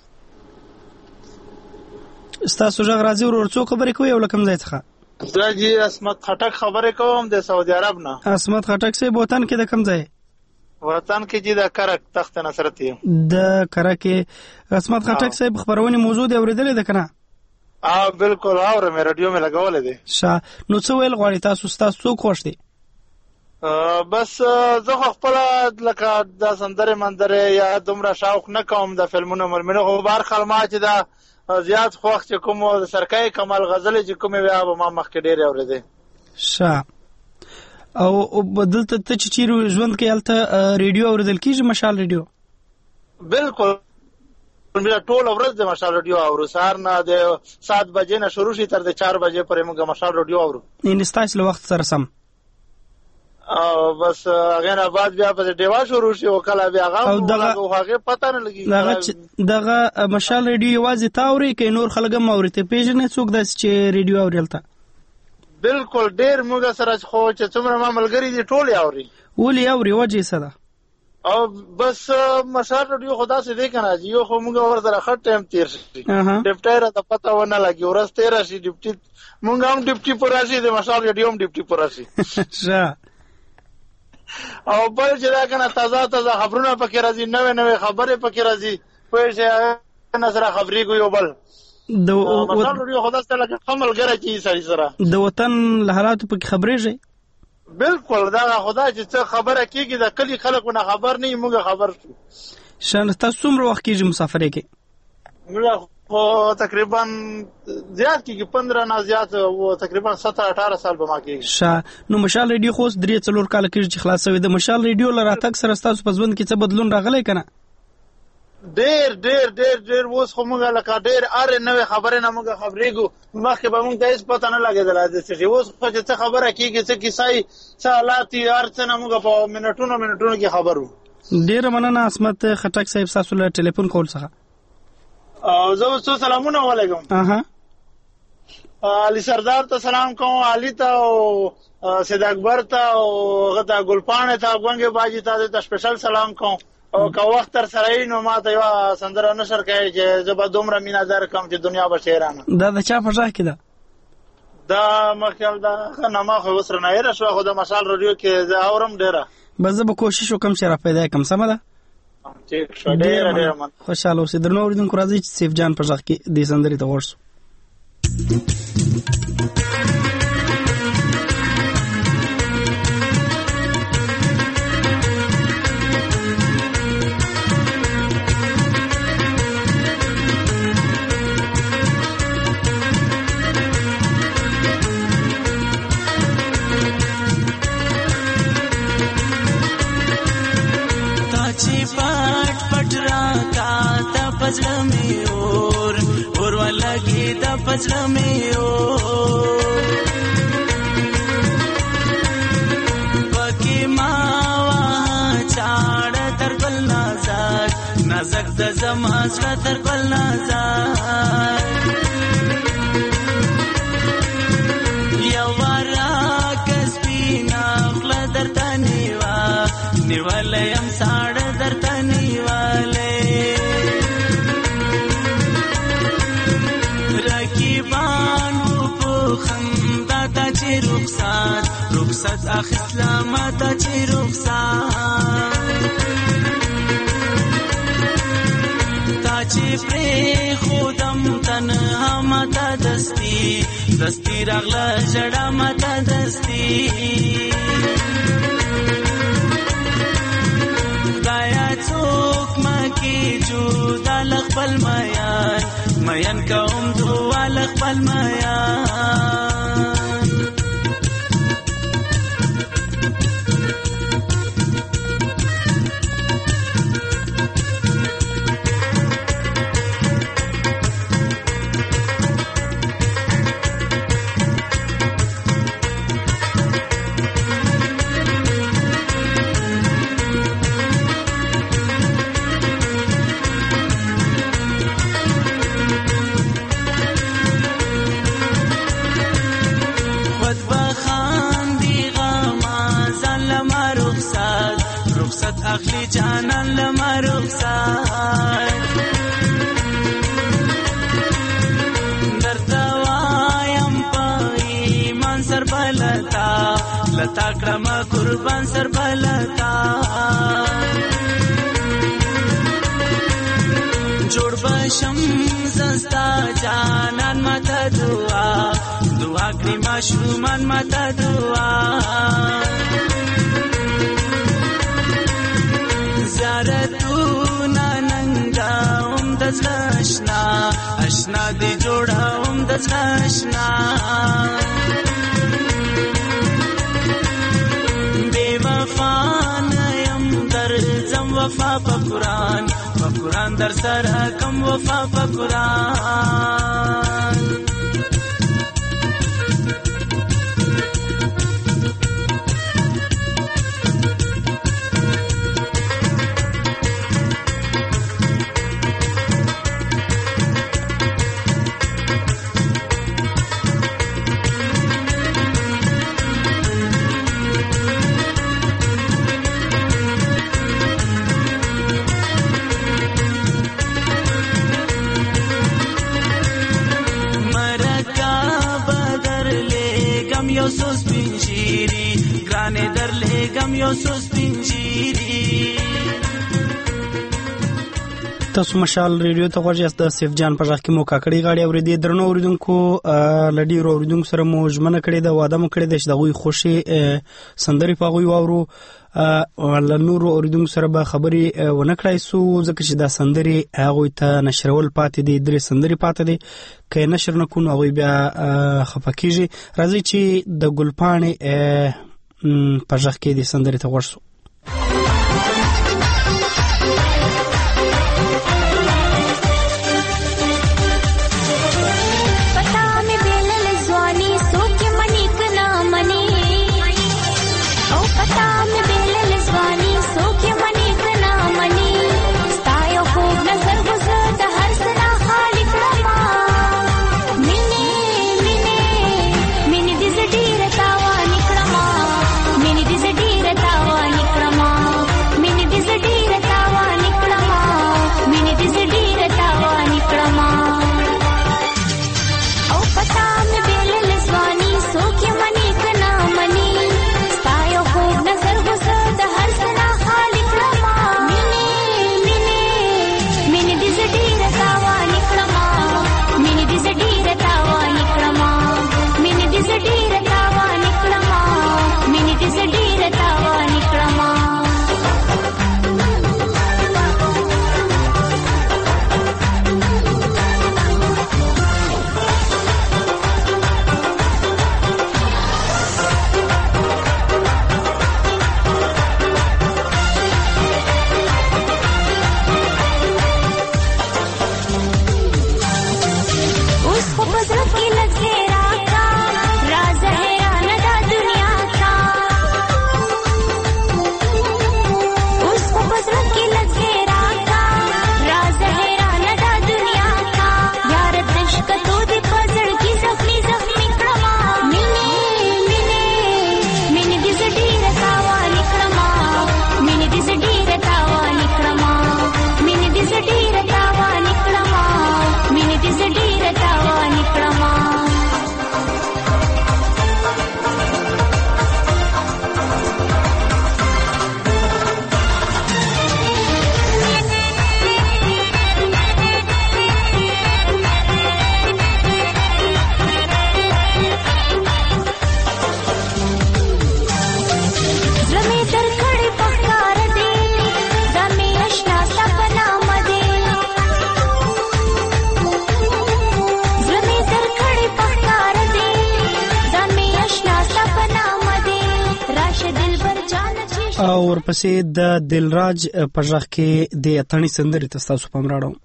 ستاسو غږ راځي ورور څو خبرې کوي او له کوم ځای څخه؟ زه جی عصمت خټک خبرې کوم د سعودي عرب نه. عصمت خټک صاحب وطن کې د کوم ځای؟ وطن کې جی د کرک تخت نصرت یم. د کرک. عصمت خټک صاحب خبرونه موضوع دی اوریدلې ده کنه؟ بالکل اورم رادیو مې لګولې ده. نو څه ویل غواړي تاسو څوک خوښ دي؟ بس زه خپل لکه د سندره مندره یا دومره شوق نه کوم د فلمونو مرمنو خو بار خلما چې دا زیات خوښ چې کوم د سرکای کمال غزل چې کوم بیا به ما مخکې ډېر اورېده. او بدلته ته چې چیرې ژوند کې هلته ریډیو اورېدل کېږي مشال ریډیو؟ بالکل بیا ټول ورځ د مشال ریډیو اورو. سهار نه د 7 بجې نه شروع شي تر د 4 بجې پورې موږ مشال ریډیو اورو. یعنې ستاسو له وخت سره سم؟ بس هغه نه بعد بیا په ډیوا شروع شي او کله بیا هغه پته نه لګي. دغه مشال ریډیو یوازې تا اوري که نور خلک هم اوري؟ ته پیژنې څوک داسې چې ریډیو اوري هلته؟ بالکل ډېر موږ سره خو چې څومره ما ملګري دي ټول یې اوري. ولې اوري وجه یې څه ده؟ او بس مشال ریډیو خو داسې دی که نه چې یو خو موږ ورسره ښه ټایم تېر شي ډپټی راته پته ونه لګي ورځ تېره شي ډپټي موږ هم ډپټي پوره شي د مشال ریډیو هم ډپټي پوره شي. او بل چې دا کنه تازه خبرونه پکې راځي نوې خبرې پکې راځي پوه شئ نه سره خبرې کوي. او بل د مشال ریډیو خو داسې لکه ښه ملګری چې سړي سره د وطن له حالاتو پکې خبرېږئ؟ بالکل دا خدا چې څه خبره کېږي د کلي خلکو نه خبر نه یي موږ خبر شو. تاسو څومره وخت کېږي مسافرۍ کې؟ موږ خو تقریبا زیات کېږي 15 نه زیات تقریبا 17-18 سال به ما کېږي. نو مشال ریډیو خو 3-4 کاله کېږي چې خلاص شوی. د مشال ریډیو له راتګ سره ستاسو په ژوند کې څه بدلون راغلی که نه؟ ډېر ډېر ډېر ډېر اوس خو موږ لکه ډېر هرې نوې خبرې نه موږ خبرېږو. مخکې به موږ ته هېڅ پته نه لګېدله داسې شي. اوس خو چې څه خبره کېږي څه کیسه یي څه حالات یي هر څه نه موږ په منټونو کې خبر وو. ډېره مننه عصمت خټک صاحب ستاسو له ټلیفون کول څخه. زه اوس څو سلامونه ولیږم. علي سردار ته سلام کوم، علي ته او سید اکبر ته او هغه ته ګلپاڼې ته ګونګې باجي ته ته سپیشل سلام کوم. او که وخت تر سره یې نو ما ته یوه سندره نشر کوي چې زه به دومره مینه درکړم چې دنیا به شیرانه. دا د چا په غږ کې ده؟ دا مخکې دا نه ما خو اوس رانه هېره شوه خو د مشال ریډیو کې زه اورم ډېره. بس زه به کوشش وکړم چې را پیدا یې کړم. سمه ده؟ ټیک شو. ډېره مننه. خوشحاله اوسئ. درنو اورېدونکو راځئ چې سیف جان په غږ کې دې سندرې ته غوږ شو. پزړه مې اور ولګي د پزړه مې اور پکې ما چاړ تر ګل نازک د زما زړه تر ګل نازک یوارا کسبینا خپل درته نیواله یم ساړ درته نیواله رخصت اخیستلما ته چې رخصت تا چې پرې خودم تنها ماته دستی راغله ژړه ماته دستی خدایه څوک مکې جدا له خپل میان کوم دعا له خپل میان رخصت اخلي جانان لما رخصت درته وایم په ایمان سر بلتا لتا کړم قربان سر بلتا جوړ بشم زستا جانان ماته دعا کړی ماشومان ماته دعا زیارتونه ننګاوم د زړه اشنا دې جوړاوم د زړه اشنا بے وفا نه یم درځم وفا په قرآن در سره کم وفا په قرآن تاسو مشال ریډیو ته غوږ یاست. د سیف جان په ځخ کې مو کاکړی غاړي اورېدې درنو اوریدونکو لډي اوریدونکو سره مو ژمنه کړې ده واده مو کړې ده چې دغه خوشي سندري پاغوي واورو ول نور اوریدونکو سره به خبري ونکړای سو ځکه چې دا سندري هغه ته نشرول پاتې دي درې سندري پاتې دي کله نشر نه کوو هغه بیا خفکیږي راځي چې د ګلپانې په ځخ کې دي سندري ته ورسو. او ورپسې د دلراج په ځخ کې د اتڼي سندري تاسو پام راړو.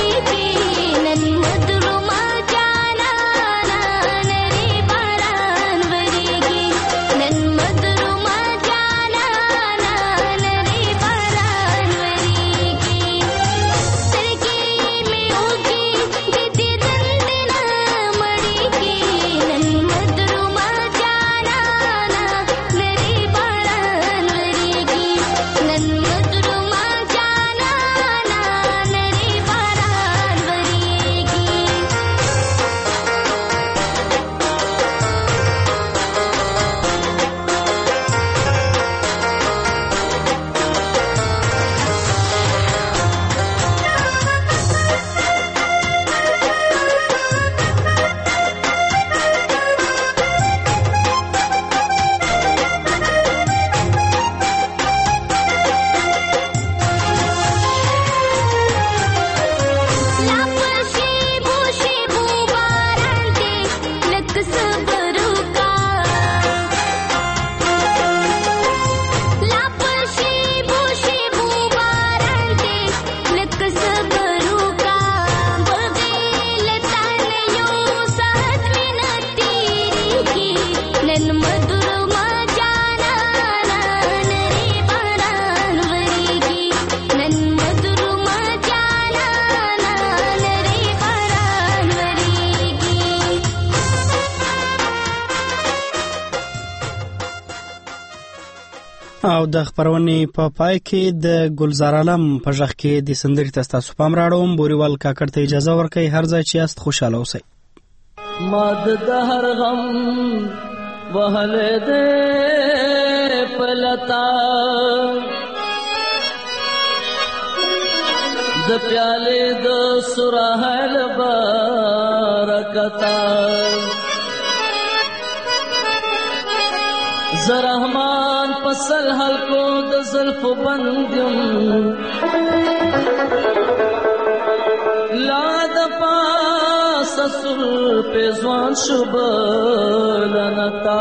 Bye. او د خبرونې په پای کې د ګلزار عالم په ژغ کې د سندرې تاسو پام راړوم. بوريوال کاکړ ته اجازه ورکړئ هر ځای چې یاست خوشاله اوسئ. ماد د هر غم وهلې دې پلتا د پیالې د سراهل برکتا زرحمان پسل حلقو د زلف بندیم لا د پاس سر پیزوان شبلنتا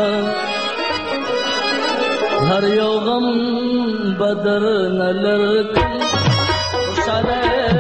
هر یو غم بدر نلرکم خوشاله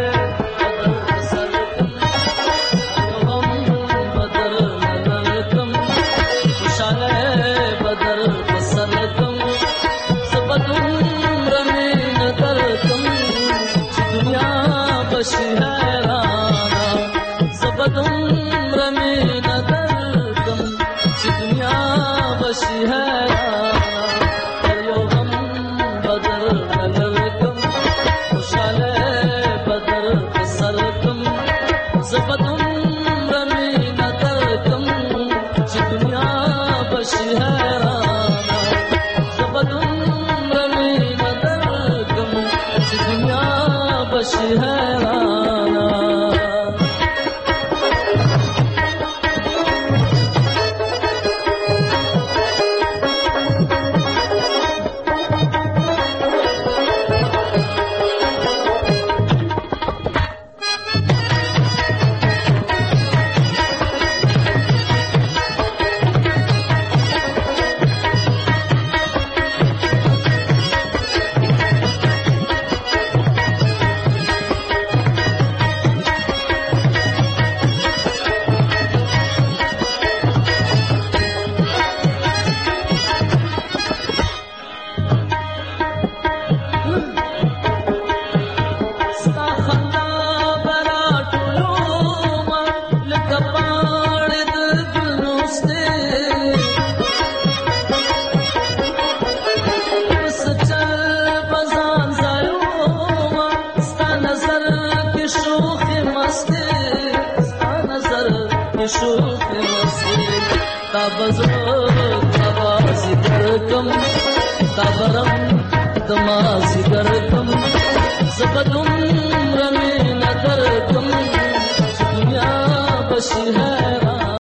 دمازی گردم زبدم رمی ندردم دنیا بشی ہے